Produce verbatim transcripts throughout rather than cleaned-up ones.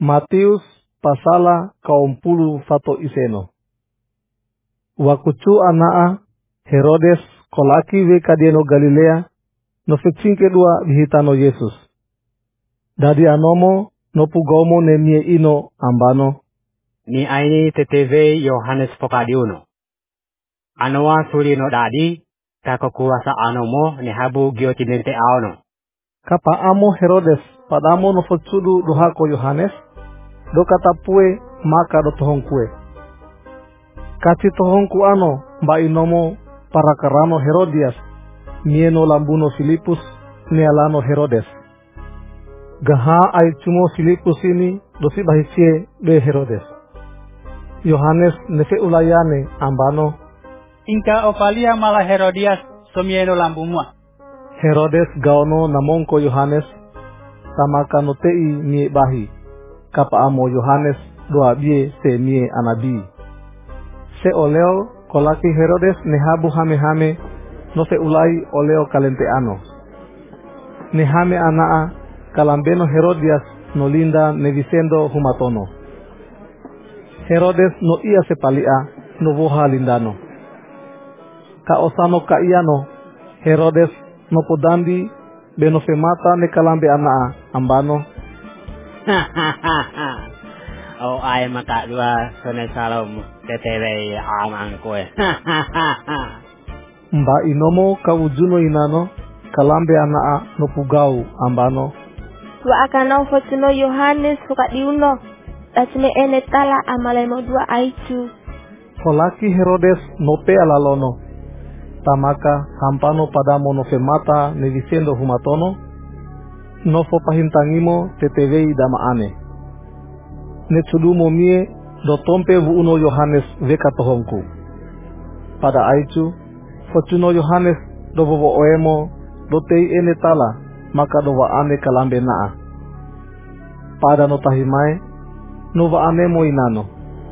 Matius pasala kaum puluh fato iseno. Wakucu anaa Herodes kolaki we kadieno Galilea no fetsinke dua bihitano Yesus. Dadi anomo no pugomo ne mie ino ambano. Ni aini teteve Yohanes Pokadiuno. Anoa suri no dadi kakokuasa anomo ne habu giotinente aono. Kapa amo Herodes padamo no fetsudu dohako Yohanes do katapue maka do tohongkue. Kaci tohongku ano ba inomo para karano Herodias mieno lambuno Filipus nealano Herodes. Gaha ay cumo Filipus ini dosi bahisie de Herodes. Yohanes nefe ulayane ambano. Inka opalia mala Herodias somieno lambumua. Herodes gaono namongko Yohanes tamaka no tei mie bahi. Kapa amo Yohanes doa bie se mie anabi. Se oleo kolaki Herodes nehabu hame hame no se ulai oleo kalente ano. Nehame anaa kalambeno Herodias no linda nevisendo humatono. Herodes no ia sepalia no voha lindano. Ka osano ka iano Herodes no podandi beno femata ne kalambe anaa ambano. Oh ay maka dua sone salom tetele amang kue. Mba inomo kawujuno inano kalambe anaa no pugau ambano. Dua akana fotuno Yohanes Pokadiuno. Tatine ene tala amalemo dua aitu. Kolaki Herodes no pe alalono. Tamaka hampano padamo no femata nevisendo humatono. No fo pahintangimo tetevei damaane. Netsudumo mie do tompe vuuno Yohanes veka tohongku. Pada aitu fotuno Yohanes do vovo oemo do tei ene tala maka do waane kalambe naa. Pada no tahimae no waane mo inano.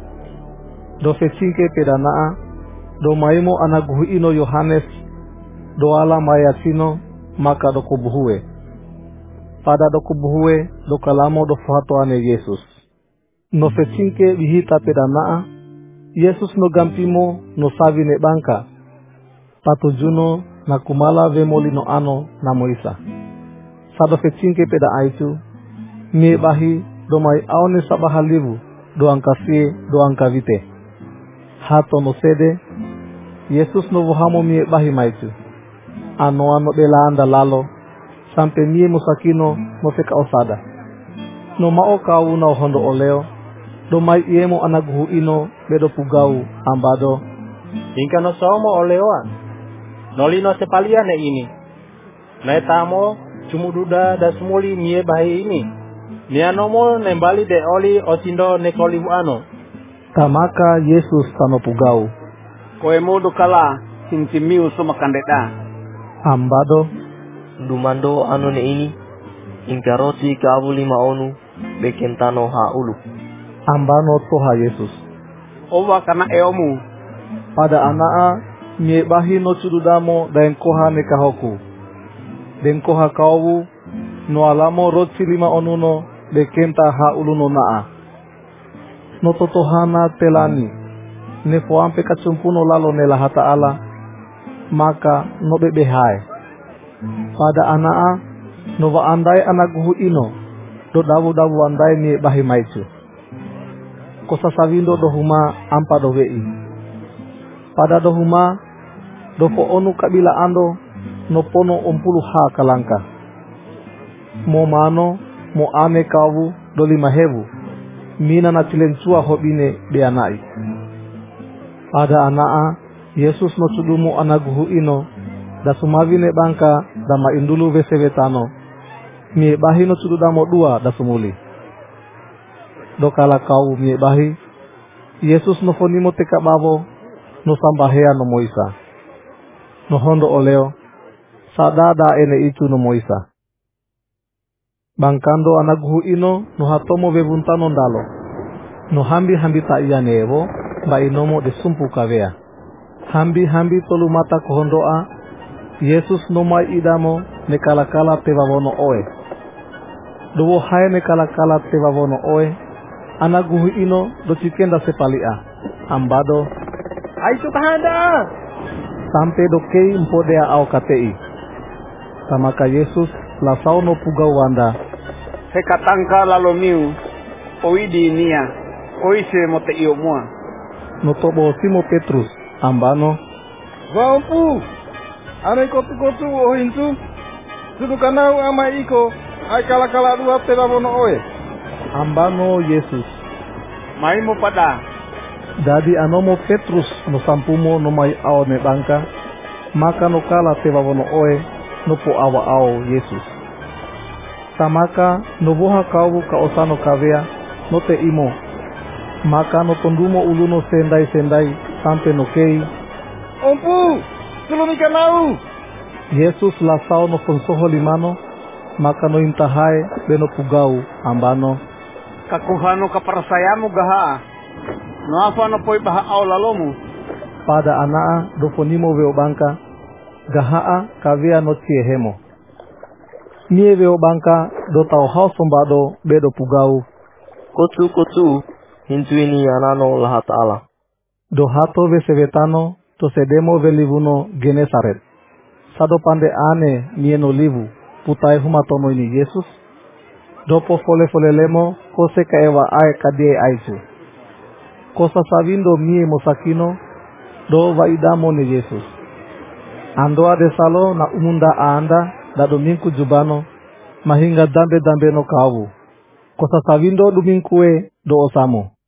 Do fetsinke pedanaa do maimo anaguhu ino Yohanes do ala mayasino maka do kubuhue. Pada do kubuhue do kalamo do fatoane Yesus. No fetsinke bihita pedanaa Yesus no gampimo no savine banka. Patujuno na kumala vemolino ano na Moisa. Sado fetsinke peda aitu mie bahi do mai aone sabahalivu do angkasie do angkavite. Hato no sede Yesus no vohamo mie bahi maitu. Ano ano bela anda lalo sampai mie musakino no feka osada. No mao kau na hondo oleo do mai iemo anaguhu ino bedo pugau ambado. Inka no somo oleoa nolino sepalia ne ini naetamo cumududa da sumuli mie bahi ini nianomo nembali de oli osindo nekolimu ano. Tamaka Yesus tano pugau koemo do kala sintimiu so makandeda ambado dumando ano ne ini inka roti kavu lima onu bekentano ha ulu ambano toha Yesus. Owa kana eomu Pada anaa mie bahi no cududamo daen koha ne kahoku. Den koha kawu no alamo roti lima onuno bekenta ha uluno naa. No totohana telani ne foampe kacumpuno lalo ne lahata ala maka no bebehai. Pada anaa no wa andai anaguhu ino do dawu dawu andai mie bahi maicu. Kosa sawindo dohuma ampa dowei. Pada dohuma dofo onu kabila ando no pono umpulu ha kalangka. Mo mano mo ane kawu do lima hebu. Mina na tilensua hobine beanai. Pada anaa Yesus no cudumu anaguhu ino da sumavine bangka da maindulu vesewetano. Mie bahi no cududamo dua da sumuli. Dokala kau mie bahi Yesus no fonimo teka babo no sambahea no Moisa. No hondo oleo sadada ene itu no Moisa. Bangkando anaguhu ino no hatomo bebuntano ndalo. No hambi hambi ta iya nevo ba inomo de sumpu kavea. Hambi hambi tolu mata kohondoa Yesus no mai idamo ne kala kala tevawono oe. do hai ne kala kala te wavono oe ana guhu ino do cikenda sepalia ambado Ai tu kahanda. sampai do kei mpodea au katei tamaka Yesus lasau no pugau wanda Sekatangka lalomiu. Oidi nia. Oise mote iyo mua. no tobo Simo Petrus ambano Vampu. Ane kotu kotu o hintu. Sudu kanau ama iko. Ai kala kala dua te wavono oe. ambano Yesus Mai mo pada. dadi anomo Petrus no sampumo no mai ao ne bangka maka no kala te wavono oe no po awa ao Yesus tamaka no boha kau ka osano kavea no te imo maka no tondumo uluno sendai sendai sampai no kei Ompu. Tulungi kanau. Yesus lasau no konsoho limano maka no intahai beno pugau ambano Kakuhano kaparasayamu gaha. No apa no poi baha au lalomu. pada anaa do ponimo veo bangka gahaa kavea no tiehemo nie veo bangka do tau hau sombado bedo pugau Kotu kotu hintu ini anano lahat ala. do hato ve sevetano to sedemo ve livuno Genesaret sado pande ane mieno livu putai humatono ini Yesus dopo fole fole lemo kose kaewa ae kadie aisu kosa savindo mie mosakino do vaidamo ne Yesus andoa de salo na umunda anda da dominku jubano mahinga dambe dambe no kawu kosa savindo dominkue do osamo